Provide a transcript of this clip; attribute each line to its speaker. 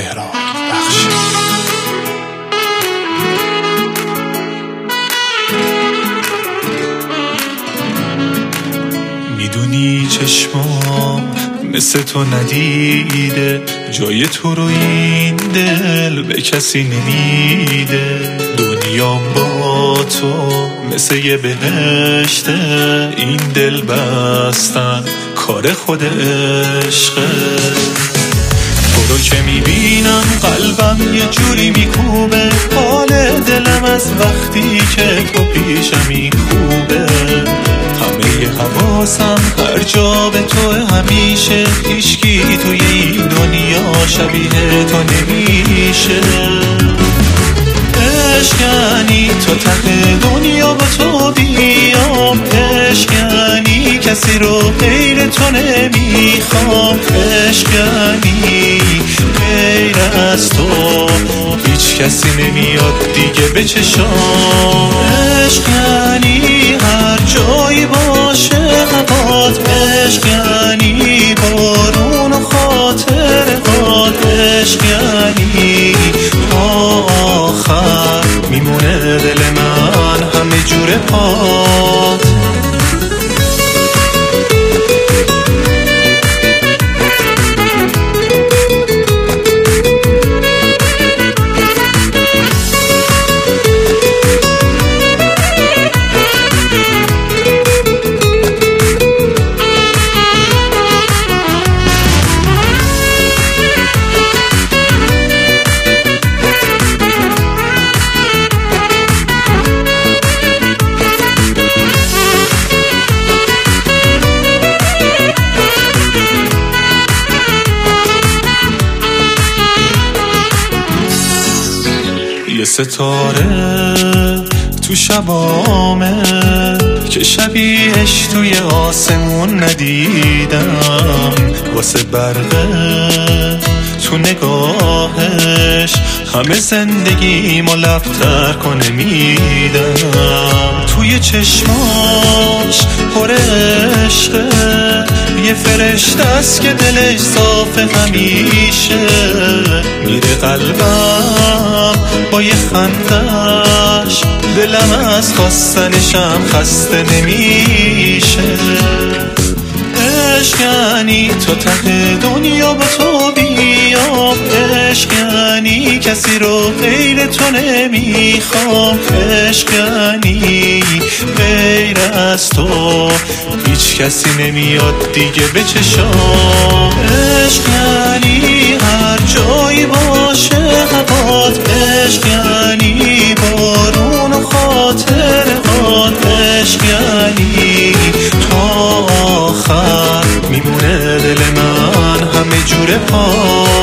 Speaker 1: مهران بخشی. میدونی چشمام مثل تو ندیده، جای تو رو این دل به کسی نمیده. دنیام با تو مثل یه بهشته، این دل بستن کار خود عشقه. تو رو که میبینم قلبم یه جوری میکوبه، حال دلم از وقتی که تو پیشمی خوبه. همه حواسم هر جا به تو همیشه، هیچکی توی این دنیا شبیه تو نمیشه. عشق یعنی تا ته دنیا با تو بیام، عشق یعنی کسی رو غیر تو نمیخوام، عشق یعنی غیر از تو هیچ کسی نمیاد دیگه به چشام. عشق یعنی هر جایی باشه هوات، عشق یعنی بارون و خاطرات، عشق یعنی آخر میمونه دل من همه جور پات. یه ستاره تو شبامه که شبیهش توی آسمون ندیدم، واسه برقه تو نگاهش همه زندگیمو لبتر کنه میدم. توی چشماش پر عشقه، یه فرشته است که دلش صافه همیشه. میره قلبم با یه خندش، دلم از خواستنشم خسته نمیشه. عشق یعنی تا ته دنیا با تو بیام، عشق یعنی کسی رو غیر تو نمیخوام، عشق یعنی غیر از تو هیچ کسی نمیاد دیگه به چشام. عشق یعنی هر جایی باشه هوات، عشق یعنی بارون و خاطرات، عشق یعنی تا آخر میمونه دل من همه جور پا.